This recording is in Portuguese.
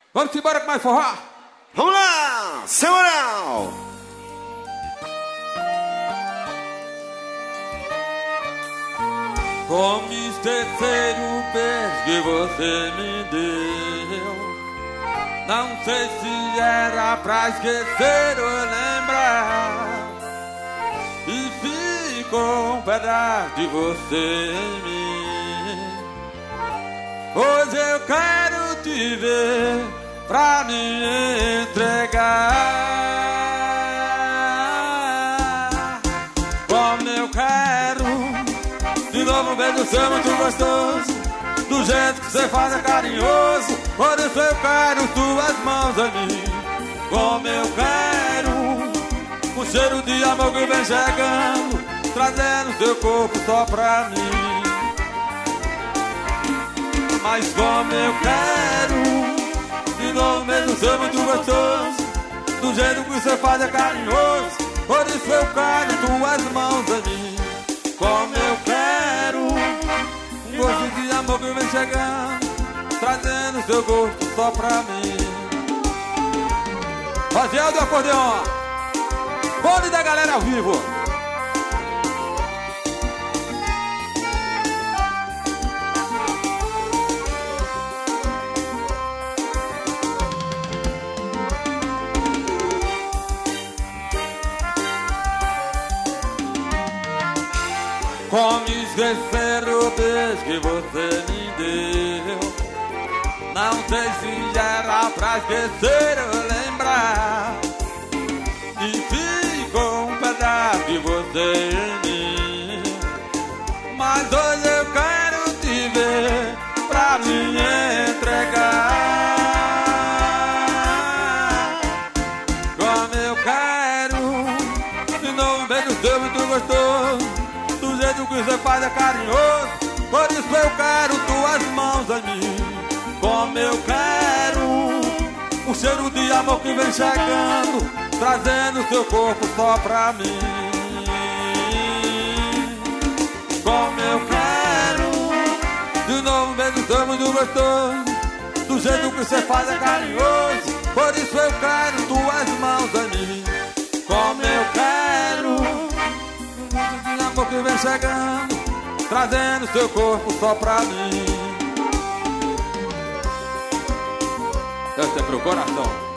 Vamos embora com mais forró? Vamos lá, Samuel! Como esquecer o beijo que você me deu? Não sei se era pra esquecer ou lembrar. E ficou um pedaço de você em mim. Hoje eu quero te ver pra me entregar. Como eu quero de novo um beijo seu muito gostoso, do jeito que você faz é carinhoso. Por isso eu quero tuas mãos a mim. Como eu quero o cheiro de amor que vem chegando, trazendo seu corpo só pra mim. Mas como eu quero de novo mesmo ser muito gostoso, do jeito que você faz é carinhoso. Por isso eu quero tuas mãos a mim. Como eu quero um gosto de amor que vem chegando, trazendo seu gosto só pra mim. Raziel do acordeão, bonde da galera ao vivo. Como esquecer o beijo que você me deu? Não sei se era pra esquecer ou lembrar. E ficou um pedaço de você em mim. Mas hoje eu quero te ver pra me entregar. Como eu quero de novo um beijo seu muito gostoso, do jeito que você faz é carinhoso. Por isso eu quero tuas mãos a mim. Como eu quero o cheiro de amor que vem chegando, trazendo seu corpo só pra mim. Como eu quero de novo um beijo seu muito gostoso, do jeito que você faz é carinhoso. Por isso eu quero tuas mãos a mim. Como eu quero que vem chegando, trazendo seu corpo só pra mim. Esse é pro coração.